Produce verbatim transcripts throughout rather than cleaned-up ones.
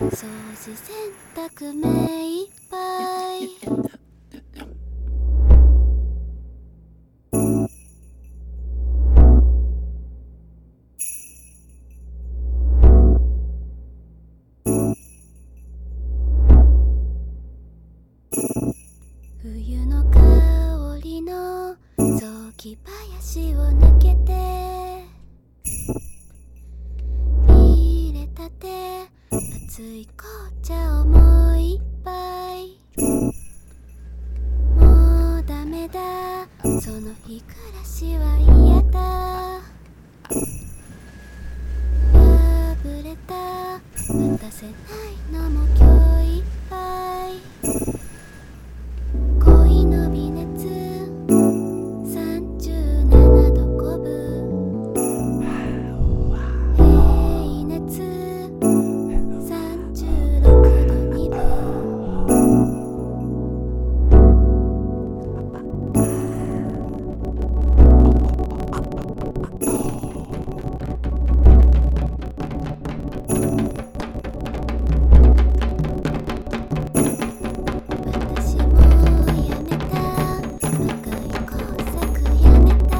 掃除洗濯目いっぱい。冬の香りの雑木林を抜けて、入れたて熱い紅茶をもう一杯。もうダメだ、その日暮らしは嫌だ。破れた渡せないのも今日いっぱい。恋の微熱さんじゅうななどごぶ、平熱さんじゅうろくどにぶ。私もやめた、若い工作やめた。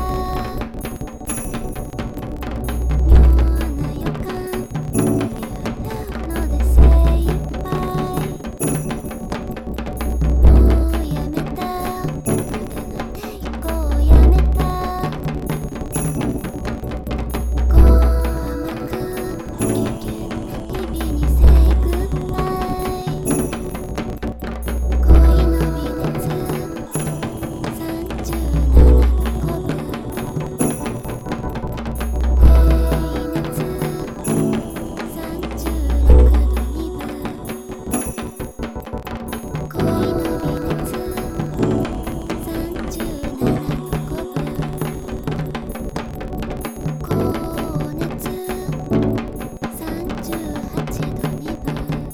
妙な予感振り払うので精一杯。もうやめた、無駄な抵抗やめた。こう甘く危険な日々に Say goodbye。恋の微熱さんじゅうななどごぶ、平熱さんじゅうろくどにぶ。恋の微熱さんじゅうななどごぶ、高熱さんじゅうはちどにぶ。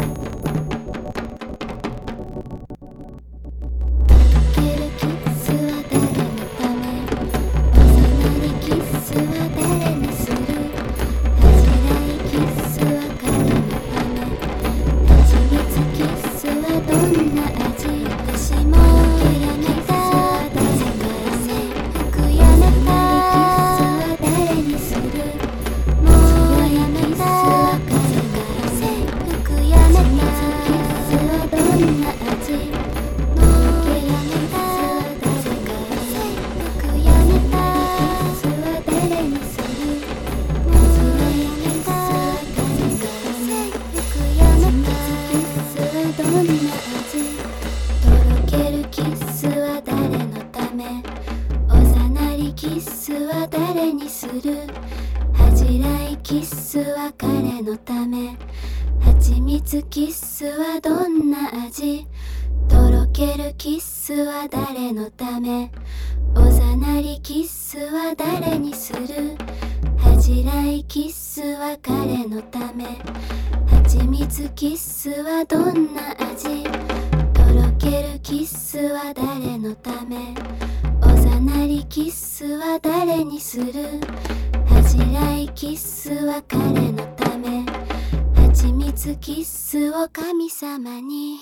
とろけるキスは誰のため、おさなりキスは誰にする、恥じらいキスは彼のため、はちみつキスはどんな味。私もやめた、なぜか制服やめた。誰にする、もうやめた、なぜか制服やめた。キスはどんな味。もうやめた、なぜか制服やめた。キスは誰にする、もうやめた、なぜか制服やめた。キスはどんな味。とろけるキスは誰のため、おざなりキスは誰にする、恥じらいキスは彼のため、はちみつキスはどんな味。とろけるキスは誰のため、おざなりキスは誰にする、恥じらいキスは彼のため、はちみつキスはどんな味。とろけるキスは誰のため、おざなりキスは誰にする、恥じらいキスは彼のため、はちみつキスを神様に。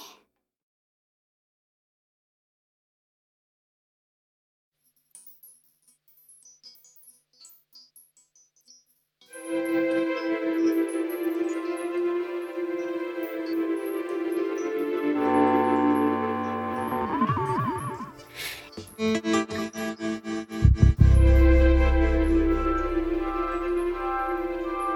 うん。